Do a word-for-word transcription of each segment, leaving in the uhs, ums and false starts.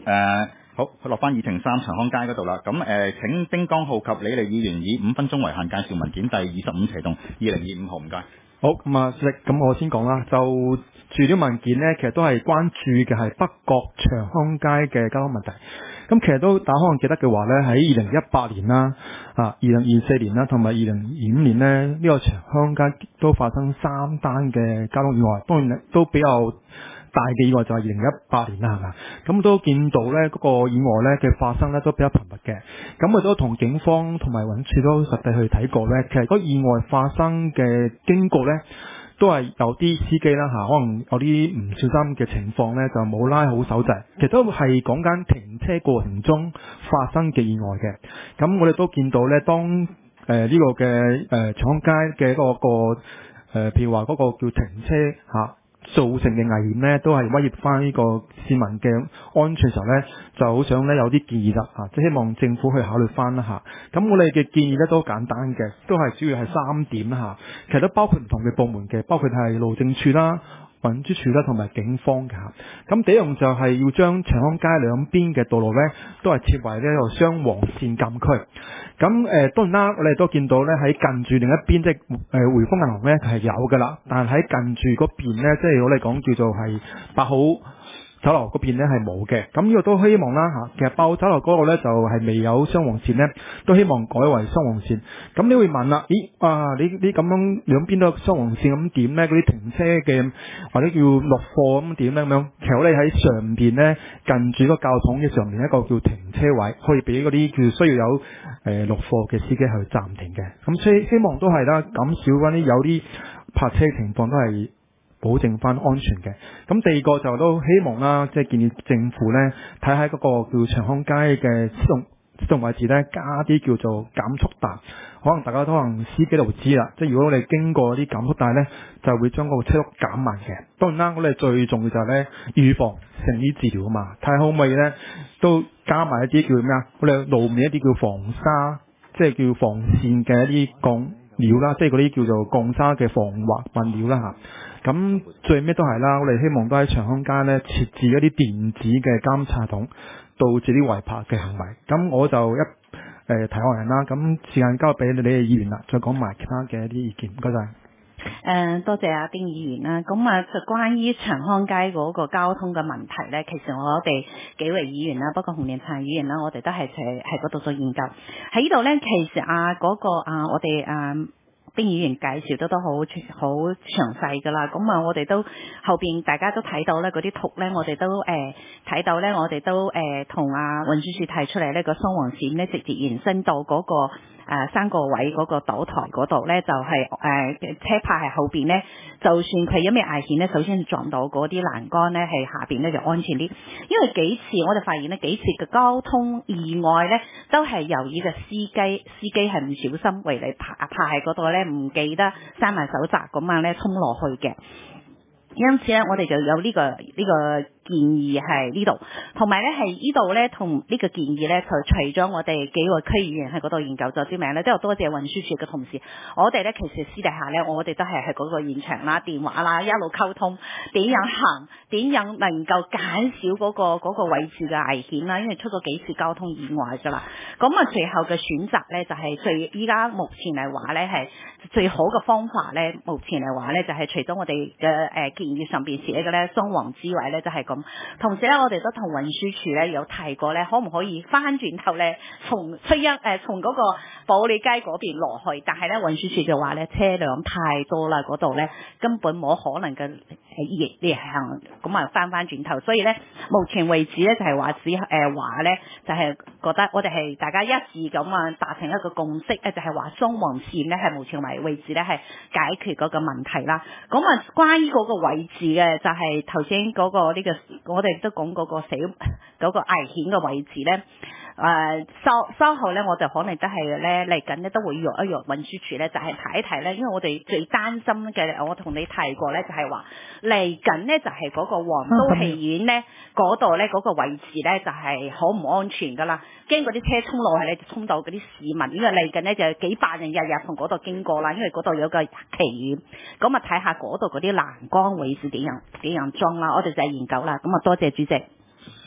誒好，落翻議程三長康街嗰度啦。咁誒請丁江浩及李麗議員以五分鐘為限介紹文件第二十五斜棟二零二五號，唔該。 好，咁啊，咁我先講啦。就住啲文件呢，其實都係關注嘅係北角長康街嘅交通問題。咁其實都大家可能記得嘅話呢，喺二零一八年啦、啊二零二四年啦，同埋二零二五年呢，呢、呢個長康街都發生三單嘅交通意外，當然都比較大嘅意外就係二零一八年啦，係嘛？咁都見到咧嗰個意外咧嘅發生咧都比較頻密嘅。咁我都同警方同埋運輸署都實地去睇過咧，其實嗰意外發生嘅經過咧都係有啲司機啦嚇，可能有啲唔小心嘅情況咧就冇拉好手掣，其實都係講緊停車過程中發生嘅意外嘅。咁我哋都見到咧，當誒呢、呃這個嘅誒長康街嘅嗰、那個誒、呃，譬如話嗰個叫停車嚇。啊造成嘅危險呢，都係威脅翻呢個市民嘅安全時候呢，就好想呢有啲建議啦嚇，即係希望政府去考慮翻啦嚇。咁我哋嘅建議呢都簡單嘅，都係主要係三點嚇，其實都包括唔同嘅部門嘅，包括係路政署啦、運輸署啦同埋警方嘅嚇。咁第一樣就係要將長康街兩邊嘅道路呢，都係設為呢個雙黃線禁區。咁誒、呃、當然啦，我哋都見到咧喺近住另一邊，即係誒匯豐銀行咧係有㗎啦。但係喺近住嗰邊咧，即係我哋講叫做係八號酒樓嗰邊咧係冇嘅。咁呢個都希望啦嚇。其實八號酒樓嗰個咧就係、是、未有雙黃線咧，都希望改為雙黃線。咁你會問啦，咦啊你你咁樣兩邊都有雙黃線咁點咧？嗰啲停車嘅或者叫落貨咁點咧咁樣？其實我哋喺上邊咧近住個教統嘅上面一個叫停車位，可以俾嗰啲叫需要有誒落貨嘅司機去暫停嘅。咁所以希望都係啦，減少嗰啲有啲泊車情況都係保證翻安全嘅。咁第二個就都希望啦，即係建議政府咧睇下嗰個叫長康街嘅自動自動位置咧加啲叫做減速帶。可能大家都可能司機都會知啦，即係如果我哋經過啲減速帶咧，就會將嗰個車速減慢嘅。當然啦，我哋最重要就係咧預防勝於治療啊嘛，睇下可唔可以咧都加埋一啲叫咩啊？我哋路面一啲叫防沙，即係叫防線嘅一啲鋼料啦，即係嗰啲叫做鋼沙嘅防滑物料啦嚇。咁最尾都係啦，我哋希望都喺長康街咧設置一啲電子嘅監察筒，導致啲違泊嘅行為。咁我就一誒提案人啦，咁時間交俾你哋議員啦，再講埋其他嘅一啲意見，唔該晒。 誒多謝阿丁議員啦，咁啊就關於長康街嗰個交通嘅問題咧，其實我哋幾位議員啦，包括洪連燦議員啦，我哋都係喺喺嗰度做研究。喺呢度咧，其實啊嗰、那個啊我哋啊丁議員介紹得都好好詳細㗎啦。咁啊我哋都後邊大家都睇到咧嗰啲圖咧，我哋都誒睇、呃、到咧，我哋都誒同阿運輸署提出嚟呢個雙黃線咧，直接延伸到嗰、那個。誒、呃、三個位嗰個島台嗰度咧，就係、是、誒、呃、車泊喺後邊咧，就算佢有咩危險咧，首先撞到嗰啲欄杆咧，係下邊咧就安全啲。因為幾次我哋發現咧，幾次嘅交通意外咧，都係由於個司機司機係唔小心為你泊泊喺嗰度咧，唔記得閂埋手閘咁樣咧衝落去嘅。因此咧，我哋就有呢、這個呢、這個建議係呢度，同埋咧係呢度咧同呢個建議咧，就除咗我哋幾個區議員喺嗰度研究咗啲名咧，都有多謝運輸署嘅同事。我哋咧其實私底下咧，我哋都係喺嗰個現場啦、電話啦一路溝通，點樣行，點樣能夠減少嗰、那個嗰、那個位置嘅危險啦。因為出咗幾次交通意外㗎啦，咁啊最後嘅選擇咧就係、是、最依家目前嚟話咧係最好嘅方法咧，目前嚟話咧就係、是、除咗我哋嘅誒建議上邊寫嘅咧雙黃之外咧，就係、是、咁。同時咧，我哋都同運輸署咧有提過咧，可唔可以翻轉頭咧，從出一誒從嗰個保利街嗰邊落去？但係咧運輸署就話咧，車輛太多啦，嗰度咧根本冇可能嘅逆逆行，咁啊翻翻轉頭。所以咧，目前為止咧就係話只誒話咧，就係、是、覺得我哋係大家一致咁啊達成一個共識咧，就係話雙黃線咧係目前為為止咧係解決嗰個問題啦。咁啊，關於嗰個位置嘅就係頭先嗰個呢、這個。我哋都講嗰個死嗰、嗰個危險嘅位置咧，誒、呃、稍稍後咧，我哋可能都係咧嚟緊咧都會約一約運輸署咧，就係、是、睇一睇咧，因為我哋最擔心嘅，我同你提過咧，就係話嚟緊咧就係、是、嗰個皇都戲院咧嗰度咧嗰個位置咧就係好唔安全噶啦，驚嗰啲車衝落去咧就衝到嗰啲市民，因為嚟緊咧就有幾百人日日從嗰度經過啦，因為嗰度有個奇院，咁啊睇下嗰度嗰啲欄杆位置點樣點樣裝啦，我哋就係研究啦，咁啊多謝主席。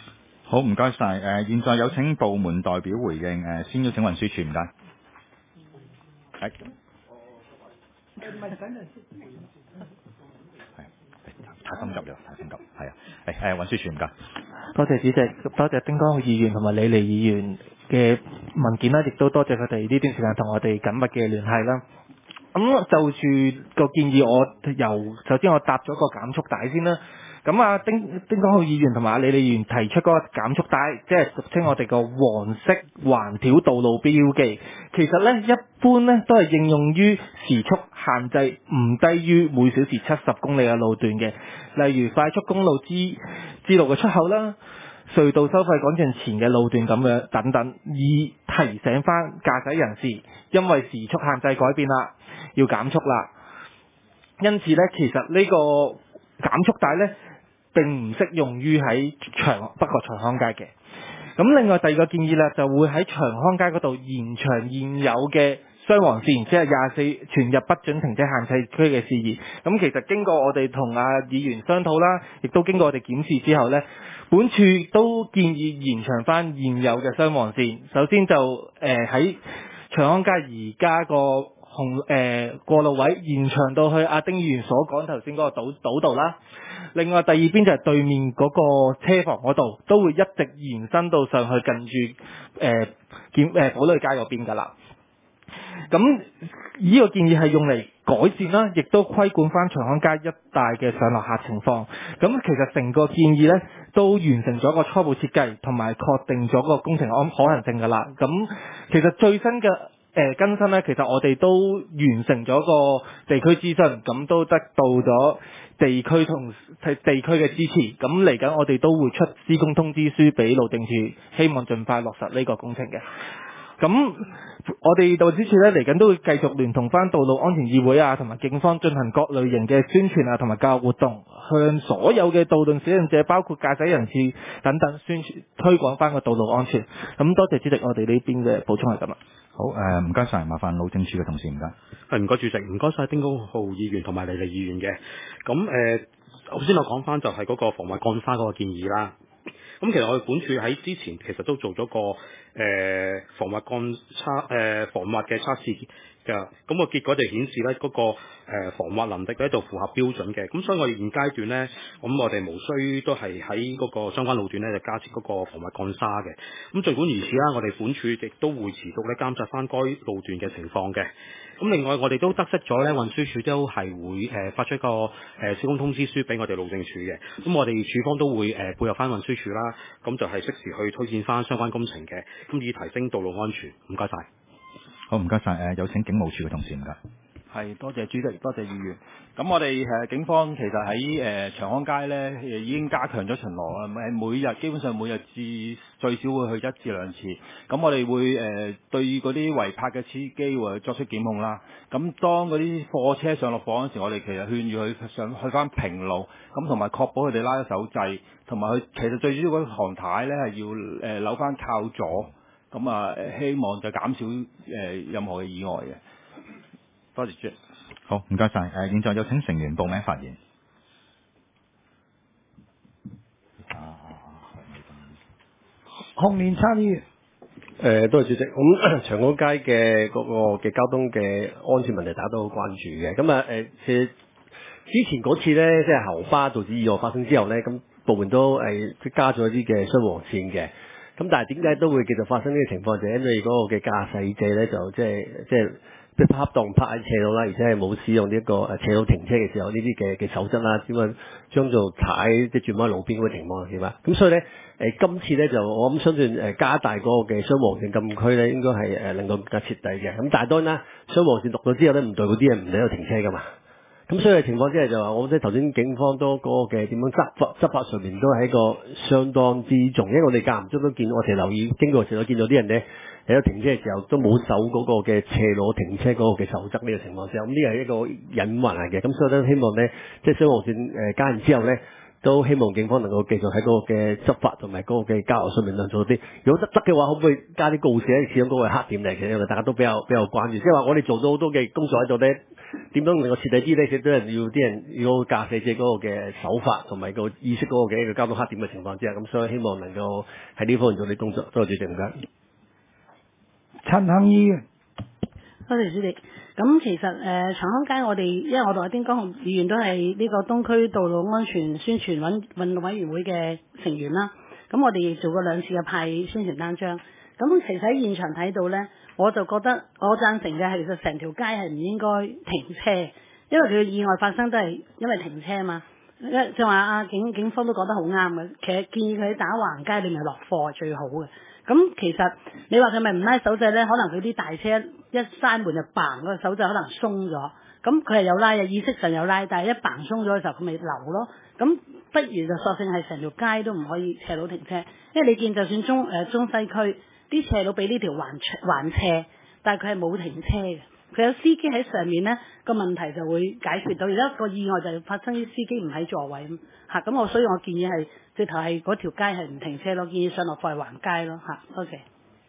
好，唔該晒。誒，現在有請部門代表回應。誒，先邀請運輸署，唔該。係。太心急啦，太心急。係啊，係誒運輸署，唔該。 多謝主席，多謝丁光浩議員同埋李麗議員嘅文件啦，亦都多謝佢哋呢段時間同我哋緊密嘅聯繫啦。咁就住個建議，我由首先我搭咗個減速帶先啦。咁啊，丁丁光浩議員同埋阿李李議員提出嗰個減速帶，即係俗稱我哋個黃色橫條道路標記。其實咧，一般咧都係應用於時速限制唔低於每小時七十公里嘅路段嘅，例如快速公路支支路嘅出口啦、隧道收費廣場前嘅路段咁樣等等，以提醒翻駕駛人士，因為時速限制改變啦，要減速啦。因此咧，其實呢個減速帶咧並唔適用於喺長北角長康街嘅。咁另外第二個建議咧，就會喺長康街嗰度延長現有嘅雙黃線，即係廿四全日不准停車限制區嘅事宜。咁其實經過我哋同阿議員商討啦，亦都經過我哋檢視之後呢，本處都建議延長翻現有嘅雙黃線。首先就誒喺、呃、長康街而家個紅誒、呃、過路位延長到去阿丁議員所講頭先嗰個島島道啦。另外第二邊就係對面嗰個車房嗰度，都會一直延伸到上去近住誒建誒寶麗街嗰邊㗎啦。咁呢個建議係用嚟改善啦，亦都規管翻長康街一帶嘅上落客情況。咁其實成個建議呢，都完成咗個初步設計，同埋確定咗個工程可可行性㗎啦。咁其實最新嘅誒、呃、更新呢，其實我哋都完成咗個地區諮詢，咁都得到咗地區同地區嘅支持。咁嚟緊我哋都會出施工通知書俾路政署，希望盡快落實呢個工程嘅。咁我哋道支處咧嚟緊都會繼續聯同翻道路安全議會啊，同埋警方進行各類型嘅宣傳啊，同埋教育活動，向所有嘅道路使用者，包括駕駛人士等等宣傳推廣翻個道路安全。咁多謝主席，我哋呢邊嘅補充係咁啦。 好，誒唔該晒，麻煩路政署嘅同事，唔該。 係唔該主席，唔該晒丁光浩議員同埋李麗議員嘅。咁誒，頭先我講翻就係嗰個防滑幹花嗰個建議啦。咁其實我哋本署喺之前其實都做咗個誒、呃、防滑幹測誒防滑嘅測試嘅，咁、個結果就顯示咧嗰、個、呃、防滑能力喺度符合標準嘅，咁所以我哋現階段咧，咁我哋無需都係喺嗰個相關路段咧就加設嗰個防滑幹沙嘅。咁儘管如此啦，我哋本署亦都會持續咧監察翻該路段嘅情況嘅。咁另外我哋都得悉咗咧，運輸署都係會誒、呃、發出一個誒施工通知書俾我哋路政署嘅。咁我哋署方都會誒、呃、配合翻運輸署啦，咁就係適時去推薦翻相關工程嘅，咁以提升道路安全。唔該晒。 好，唔該晒。誒，有請警務處嘅同事，唔該。 係，多謝主席，多謝議員。咁我哋誒警方其實喺誒、呃、長康街咧，誒已經加強咗巡邏啦。誒每日基本上每日至最少會去一至兩次。咁我哋會誒、呃、對嗰啲違泊嘅司機會作出檢控啦。咁當嗰啲貨車上落貨嗰陣時，我哋其實勸喻佢上去翻平路，咁同埋確保佢哋拉咗手掣，同埋佢其實最主要嗰行軚咧係要誒、呃、扭翻靠左。咁啊，希望就減少誒、呃、任何嘅意外嘅。多謝主席。 好，唔該晒。誒，現在有請成員報名發言。 紅年參議員。誒，多謝主席。咁長安街嘅嗰個嘅交通嘅安全問題，大家都好關注嘅。咁啊誒，其實之前嗰次咧，即係校巴導致意外發生之後咧，咁部門都誒即加咗一啲嘅雙黃線嘅。咁但係點解都會繼續發生呢個情況？就係因為嗰個嘅駕駛者咧，就即係即係不恰當泊喺斜路啦，而且係冇使用呢一個誒斜路停車嘅時候呢啲嘅嘅守則啦，點樣將做踩即係轉彎路邊嗰個情況係嘛？咁所以咧誒、呃、今次咧就我諗相信誒加大嗰個嘅雙黃線禁區咧，應該係誒能夠更加徹底嘅。咁但係當然啦，雙黃線錄咗之後咧，唔代表啲人唔喺度停車噶嘛。咁所以嘅情況之下就話，我覺得頭先警方多嗰個嘅點樣執法執法上面都係一個相當之重，因為我哋間唔中都見，我哋留意經過時都見到啲人咧喺度停車嘅時候都冇守嗰個嘅斜路停車嗰個嘅守則呢個情況之下，咁呢個係一個隱患嚟嘅。咁所以都希望咧，即係雙黃線誒加完之後咧，都希望警方能夠繼續喺嗰個嘅執法同埋嗰個嘅交流上面能做啲。如果得得嘅話，可唔可以加啲告示咧？始終嗰個係黑點嚟嘅，因為大家都比較比較關注。即係話我哋做咗好多嘅工作喺度咧。 點樣能夠徹底啲咧？其實都係要啲人要駕駛者嗰個嘅手法同埋個意識嗰個嘅一個交通黑點嘅情況之下，咁所以希望能夠喺呢方面做啲工作。多謝主席唔該。 陳恒議員。 多謝主席。咁其實誒、呃、長康街我哋，因為我同阿丁江議員都係呢個東區道路安全宣傳運運動委員會嘅成員啦。咁我哋亦做過兩次嘅派宣傳單張。咁其實喺現場睇到呢，我就覺得我贊成嘅係其實成條街係唔應該停車，因為佢嘅意外發生都係因為停車嘛。就話阿警警方都講得好啱嘅，其實建議佢喺打橫街裏面落貨係最好嘅。咁其實你話佢咪唔拉手掣呢？可能佢啲大車一閂門就嘭，個手掣可能鬆咗。咁佢係有拉嘅，意識上有拉，但係一嘭鬆咗嘅時候佢咪流咯。咁不如就索性係成條街都唔可以斜路停車，因為你見就算中誒、呃、中西區啲斜路俾呢條環環斜，但係佢係冇停車嘅。佢有司機喺上面呢，個問題就會解決到。而家個意外就發生啲司機唔喺座位咁嚇，咁我所以我建議係直頭係嗰條街係唔停車咯，建議上落貨係橫街咯嚇。多謝。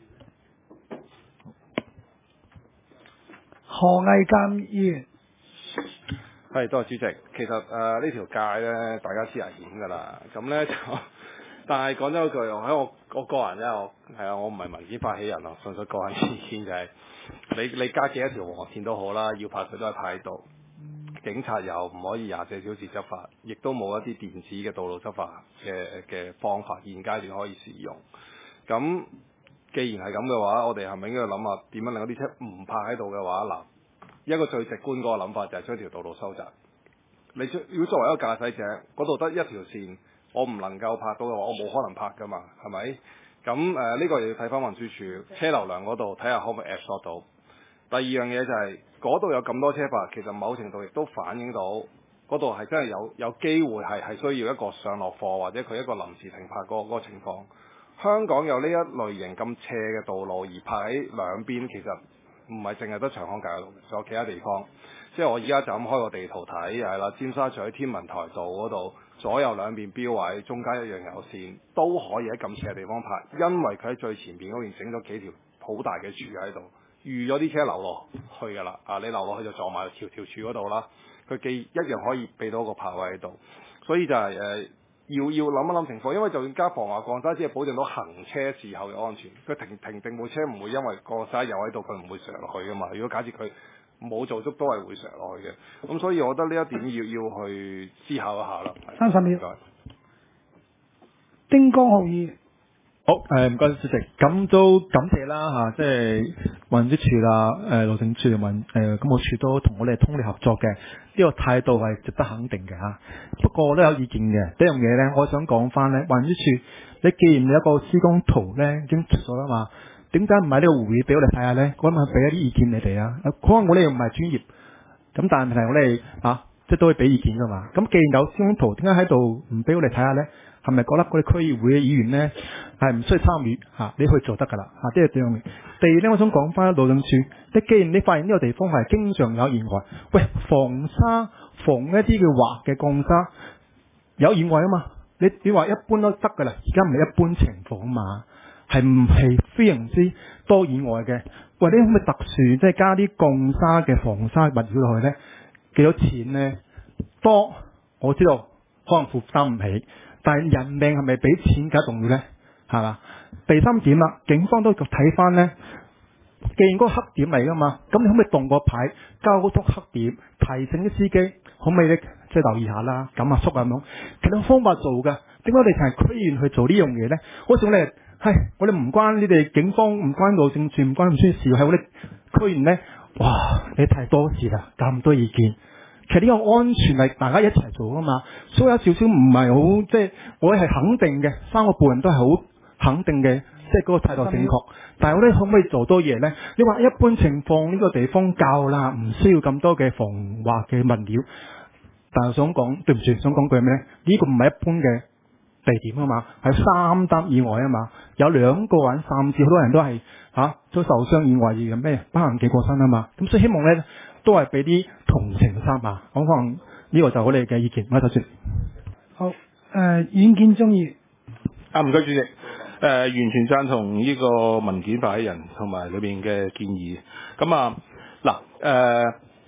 何毅鑑議員。 係，多謝主席。其實誒呢、呃、條街咧，大家知危險㗎啦。咁咧就，但係講真嗰句，喺我我個人咧，我係啊，我唔係民主發起人啊，純粹個人意見就係、是。你你加幾多條黃線都好啦，要派佢都係派喺度。警察又唔可以廿四小時執法，亦都冇一啲電子嘅道路執法嘅嘅方法，現階段可以使用。咁既然係咁嘅話，我哋係咪應該諗下點樣令嗰啲車唔泊喺度嘅話？嗱，一個最直觀嗰個諗法就係將條道路收窄。你如果作為一個駕駛者，嗰度得一條線，我唔能夠泊到嘅話，我冇可能泊㗎嘛，係咪？咁誒呢個又要睇翻運輸署車流量嗰度睇下可唔可以 absorb 到。第二樣嘢就係嗰度有咁多車泊，其實某程度亦都反映到嗰度係真係有有機會係係需要一個上落貨或者佢一個臨時停泊嗰嗰個情況。香港有呢一類型咁斜嘅道路而泊喺兩邊，其實唔係淨係得長康街嗰度，仲有其他地方。即係我而家就咁開個地圖睇係啦，尖沙咀天文台道嗰度左右兩邊標位，中間一樣有線，都可以喺咁斜嘅地方泊，因為佢喺最前邊嗰邊整咗幾條好大嘅柱喺度。預咗啲車流落去㗎啦，啊你流落去就撞埋條條柱嗰度啦，佢既一樣可以俾到個泊位喺度，所以就係、是、誒、呃、要要諗一諗情況，因為就算加防滑鋼沙，只係保證到行車時候嘅安全，佢停停定部車唔會因為鋼沙有喺度佢唔會上落去㗎嘛，如果假設佢冇做足都係會上落去嘅，咁所以我覺得呢一點要要去思考一下啦。 三十秒。丁江浩議員。 好，誒唔該主席，咁都感謝啦嚇，即係運輸署啦、誒路政署同埋誒公務處都同我哋通力合作嘅，呢、這個態度係值得肯定嘅嚇。不過我都有意見嘅，第一樣嘢咧，我想講翻咧，運輸署，你既然你有個施工圖咧已經出咗啦嘛，點解唔喺呢個會議俾我哋睇下咧？我咪俾一啲意見你哋啊。可能我哋又唔係專業，咁但係問題我哋啊，即係都會俾意見噶嘛。咁既然有施工圖，點解喺度唔俾我哋睇下咧？係咪覺得嗰啲區議會嘅議員咧係唔需要參與嚇？你可以做得㗎啦嚇，即係第二樣嘢。第二咧，我想講翻路政署，你既然你發現呢個地方係經常有意外，喂，防沙防一啲嘅滑嘅鋼沙有意外啊嘛？你你話一般都得㗎啦，而家唔係一般情況啊嘛，係唔係非常之多意外嘅？喂，你可唔可以特殊即係加啲鋼沙嘅防沙物料落去咧？幾多錢咧？多我知道可能負擔唔起。但係人命係咪比錢更加重要咧？係嘛？第三點啦，警方都睇翻咧，既然嗰個黑點嚟噶嘛，咁你可唔可以動個牌交通黑點，提醒啲司機可唔可以咧即係留意下啦，減下速啊咁樣。其他方法做噶，點解我哋淨係區議員去做呢樣嘢咧？好似我哋係我哋唔關你哋警方，唔關路政署，唔關唔專事，係我哋區議員咧，哇！你太多事啦，咁多意見。其實呢個安全係大家一齊做噶嘛，所以有少少唔係好即係我係肯定嘅，三個部人都係好肯定嘅，即係嗰個態度正確。但係我哋可唔可以做多嘢咧？你話一般情況呢個地方夠啦，唔需要咁多嘅防滑嘅物料。但係想講對唔住，想講句咩咧？呢個唔係一般嘅地點啊嘛，係三單意外啊嘛，有兩個人甚至好多人都係嚇都受傷意外而咩不幸嘅過身啊嘛。咁所以希望咧都係俾啲同情心啊！咁可能呢個就我哋嘅意見，唔該多謝。 好，誒、呃，阮建中議員。 啊，唔該主席。誒、呃，完全贊同呢個文件發起人同埋裏邊嘅建議。咁啊，嗱，誒、呃，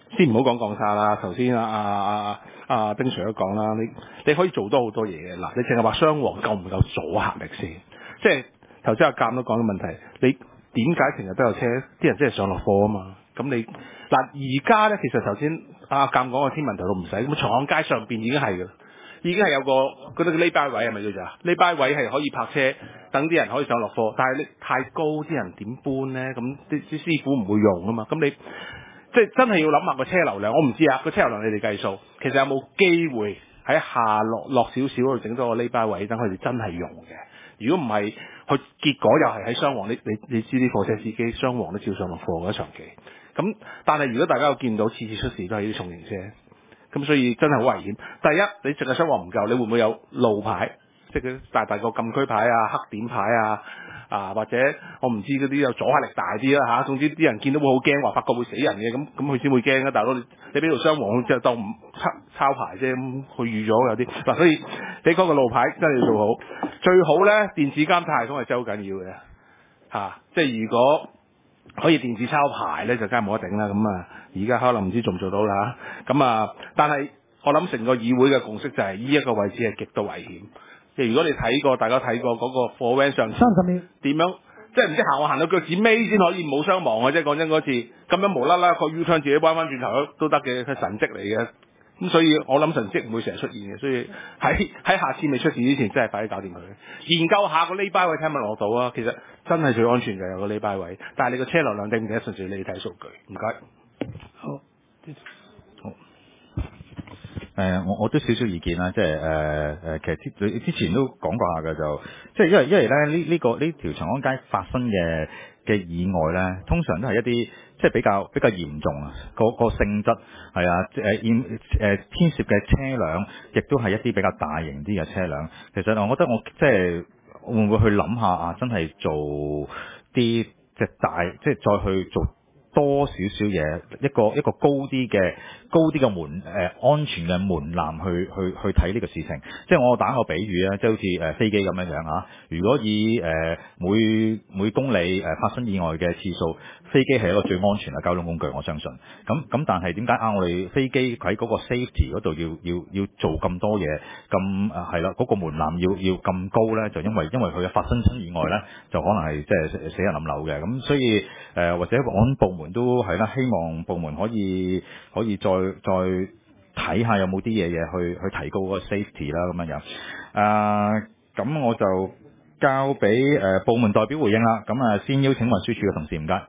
先唔好講降沙啦，頭先啊啊啊啊丁 Sir 都講啦，你你可以做多好多嘢嘅。嗱，你淨係話雙黃夠唔夠阻嚇力先？即係頭先阿鑑都講到問題，你點解成日都有車？啲人真係上落貨啊嘛。咁你嗱而家咧，其實頭先阿鑑講個天文台都唔使，咁長巷街上邊已經係㗎啦，已經係有個嗰啲匿巴位係咪叫做啊？匿巴位係可以泊車，等啲人可以上落貨。但係你太高，啲人點搬咧？咁啲啲師傅唔會用啊嘛。咁你即係真係要諗下個車流量，我唔知啊個車流量你哋計數，其實有冇機會喺下落落少少嗰度整多個呢巴位，等佢哋真係用嘅。如果唔係，佢結果又係喺雙黃，你你你知啲貨車司機雙黃都照上落貨嘅長期。咁但係如果大家有見到次次出事都係啲重型車，咁所以真係好危險。第一，你淨係雙黃唔夠，你會唔會有路牌，即係嗰啲大大個禁區牌啊、黑點牌啊？啊，或者我唔知嗰啲有阻嚇力大啲啦嚇，總之啲人見到會好驚，話發覺會死人嘅，咁咁佢先會驚啊！大佬你你俾條雙黃就當唔抄抄牌啫，咁佢預咗有啲嗱，所以你嗰個路牌真係要做好，最好咧電子監察系統係真係好緊要嘅嚇、啊，即係如果可以電子抄牌咧，就梗係冇得頂啦。咁啊，而家可能唔知做唔做到啦，咁啊，但係我諗成個議會嘅共識就係呢一個位置係極度危險。即係如果你睇過，大家睇過嗰個貨 van 上三十秒點樣，即係唔知行我行到腳趾尾先可以冇傷亡嘅啫。講真嗰次咁樣無啦啦個 U turn 自己彎翻轉頭都得嘅，佢神蹟嚟嘅。咁所以我諗神蹟唔會成日出現嘅，所以喺喺下次未出事之前，真係快啲搞掂佢。研究下個呢巴位睇唔睇落到啊？其實真係最安全嘅有個呢巴位，但係你個車流量定唔定得順住你睇數據？唔該。 好。 好。誒、呃，我我都少少意見啦，即係誒誒，其實之你之前都講過下嘅，就即係因為因為咧呢呢個呢條長安街發生嘅嘅意外咧，通常都係一啲即係比較比較嚴重啊，個個性質係啊，誒牽誒牽涉嘅車輛，亦都係一啲比較大型啲嘅車輛。其實我覺得我即係會唔會去諗下啊，真係做啲即係大，即係再去做多少少嘢，一個一個高啲嘅高啲嘅門誒、呃、安全嘅門檻去去去睇呢個事情。即係我打個比喻啊，即係好似誒、呃、飛機咁樣樣嚇。如果以誒、呃、每每公里誒、呃、發生意外嘅次數，飛機係一個最安全嘅交通工具，我相信。咁咁但係點解啊？我哋飛機喺嗰個 safety 嗰度要要要做咁多嘢，咁誒係啦，嗰、那個門檻要要咁高咧，就因為因為佢嘅發生親意外咧，就可能係即係死人冧樓嘅。咁所以誒、呃、或者按部門都係啦，希望部門可以可以再再睇下有冇啲嘢嘢去去提高嗰個 safety 啦，咁樣樣。誒咁我就交俾誒、呃、部門代表回應啦。咁啊，先邀請運輸署嘅同事，唔該。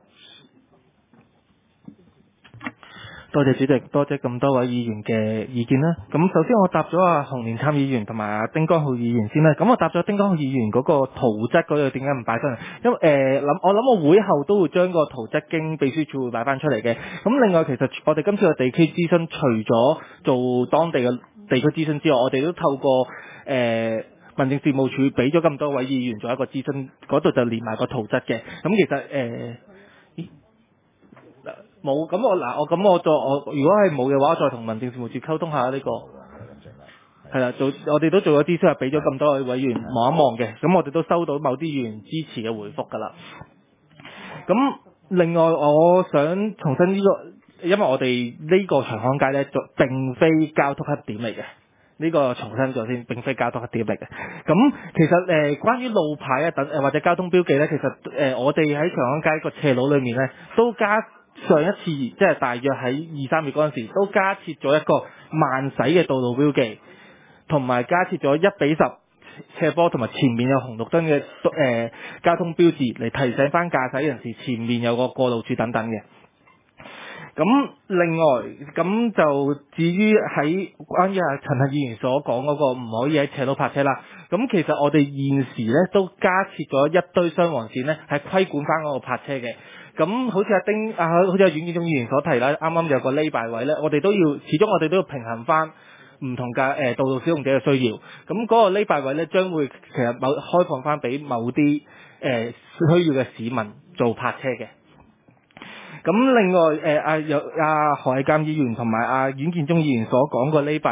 多謝主席，多謝咁多位議員嘅意見啦。咁首先我答咗阿洪連參議員同埋阿丁江浩議員先啦。咁我答咗丁江浩議員嗰個圖則嗰度點解唔擺出嚟？因為誒諗、呃、我諗我會後都會將個圖則經秘書處會擺翻出嚟嘅。咁另外其實我哋今次嘅地區諮詢，除咗做當地嘅地區諮詢之外，我哋都透過誒、呃、民政事務處俾咗咁多位議員做一個諮詢，嗰度就連埋個圖則嘅。咁其實誒。呃冇，咁我嗱我咁我再我如果係冇嘅話，我再同民政事務處溝通下呢、這個係啦，做我哋都做咗諮詢，係俾咗咁多位委員望一望嘅，咁我哋都收到某啲議員支持嘅回覆㗎啦。咁另外我想重申呢、這個，因為我哋呢個長康街咧，就並非交通黑點嚟嘅。呢、這個重申咗先，並非交通黑點嚟嘅。咁其實誒、呃，關於路牌啊等誒或者交通標記咧，其實誒、呃、我哋喺長康街個斜路裏面咧都加。上一次即係大約喺二三月嗰陣時，都加設咗一個慢駛嘅道路標記，同埋加設咗一比十斜坡同埋前面有紅綠燈嘅誒交通標誌，嚟提醒翻駕駛人士前面有個過路處等等嘅。咁另外咁就至於喺關於阿陳克議員所講嗰個唔可以喺斜路泊車啦。咁其實我哋現時咧都加設咗一堆雙黃線咧，係規管翻嗰個泊車嘅。咁好似阿丁啊，好似阿阮建中議員所提啦，啱啱有個 lay by 位咧，我哋都要始終我哋都要平衡翻唔同嘅誒、呃、道路使用者嘅需要。咁嗰個 lay by 位咧，將會其實某開放翻俾某啲誒、呃、需要嘅市民做泊車嘅。咁另外誒阿有阿何偉鑑議員同埋阿阮建中議員所講個 lay by 咧，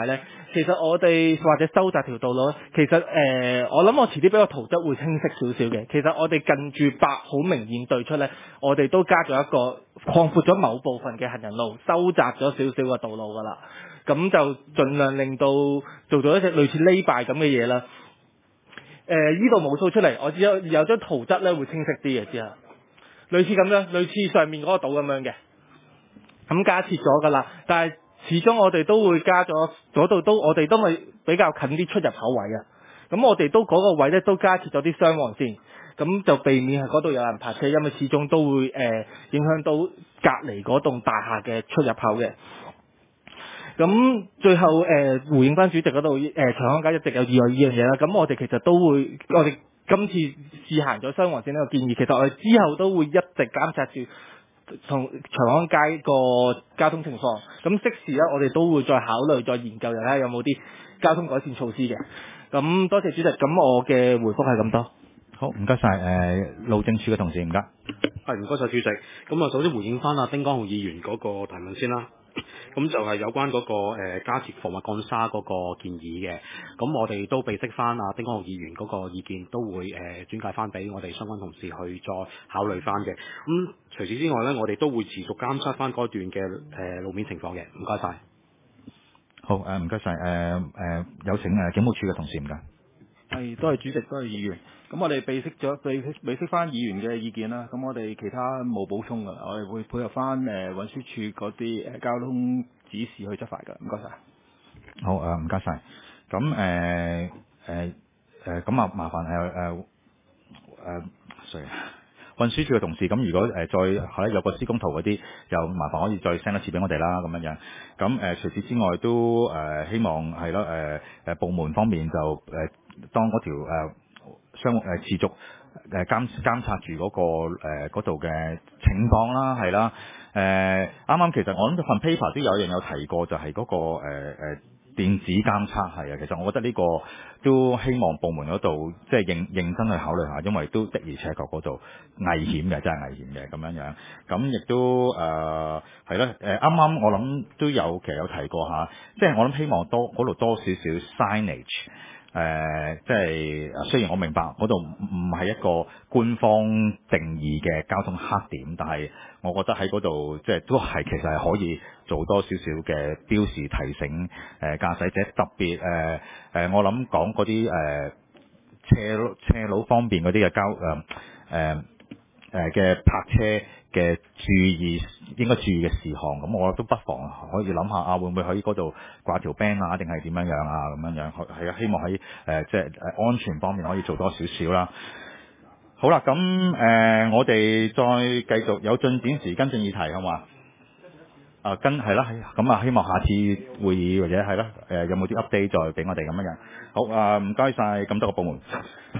其實我哋或者收窄條道路，其實誒、呃，我諗我遲啲俾個圖則會清晰少少嘅。其實我哋近住八好明顯對出咧，我哋都加咗一個擴闊咗某部分嘅行人路，收窄咗少少嘅道路噶啦。咁就盡量令到做到一隻類似呢拜咁嘅嘢啦。誒、呃，依度冇掃出嚟，我只有有張圖則咧會清晰啲嘅之後，類似咁樣，類似上面嗰個島咁樣嘅，咁加設咗噶啦，但係。始終我哋都會加咗嗰度都，我哋都係比較近啲出入口位啊。咁我哋都嗰個位咧都加設咗啲雙黃線，咁就避免係嗰度有人泊車，因為始終都會誒、呃、影響到隔離嗰棟大廈嘅出入口嘅。咁最後誒、呃、回應翻主席嗰度誒長康街一直有意外呢樣嘢啦。咁我哋其實都會，我哋今次試行咗雙黃線呢個建議，其實我哋之後都會一直監察住同長安街個交通情況，咁適時咧，我哋都會再考慮、再研究，睇下有冇啲交通改善措施嘅。咁多謝主席，咁我嘅回覆係咁多。 好，唔該晒誒路政署嘅同事，唔該。 係唔該晒主席。咁啊，首先回應翻阿丁江浩議員嗰個提問先啦。咁就係有關嗰、那個、呃、加設防滑幹沙嗰個建議嘅，咁我哋都備悉翻阿丁江浩議員嗰個意見，都會誒、呃、轉介翻俾我哋相關同事去再考慮翻嘅。咁、嗯、除此之外呢，我哋都會持續監測翻嗰段嘅誒、呃、路面情況嘅。唔該晒。 好誒，唔該晒誒誒，有請誒警務處嘅同事，唔該。 係，多謝主席，多謝議員。咁我哋備悉咗備悉備悉翻議員嘅意見啦。咁我哋其他冇補充噶，我哋會配合翻誒運輸署嗰啲誒交通指示去執法噶。唔該晒。 好誒，唔該晒。咁誒誒誒，咁啊麻煩誒誒誒，sorry，運輸署嘅同事，咁如果誒、呃、再係咧有個施工圖嗰啲，又麻煩可以再 send 一次俾我哋啦，咁樣樣。咁誒、呃、除此之外都誒、呃、希望係咯誒誒部門方面就誒、呃、當嗰條誒。呃相誒持續誒監監察住嗰、那個誒嗰度嘅情況啦，係啦，誒啱啱其實我諗份 paper 都有人有提過，就係嗰、那個誒誒、呃、電子監測係啊，其實我覺得呢個都希望部門嗰度即係認認真去考慮下，因為都的而且確嗰度危險嘅，真係危險嘅咁樣樣，咁亦都誒係啦，誒啱啱我諗都有其實有提過下，即係我諗希望多嗰度多少少 signage。誒、呃，即係雖然我明白嗰度唔係一個官方定義嘅交通黑點，但係我覺得喺嗰度即係都係其實係可以做多少少嘅標示提醒誒、呃、駕駛者，特別誒誒、呃，我諗講嗰啲誒斜路斜路方面嗰啲嘅交誒誒誒嘅泊車嘅注意應該注意嘅事項，咁我都不妨可以諗下啊，會唔會喺嗰度掛條 band 啊，定係點樣樣啊？咁樣樣係啊，希望喺誒、呃、即係誒安全方面可以做多少少啦。好啦，咁誒、呃、我哋再繼續有進展時跟進議題，好嘛？啊，跟係啦，咁啊，希望下次會議或者係啦，誒、呃、有冇啲 update 再俾我哋咁樣樣。好啊，唔該晒咁多個部門。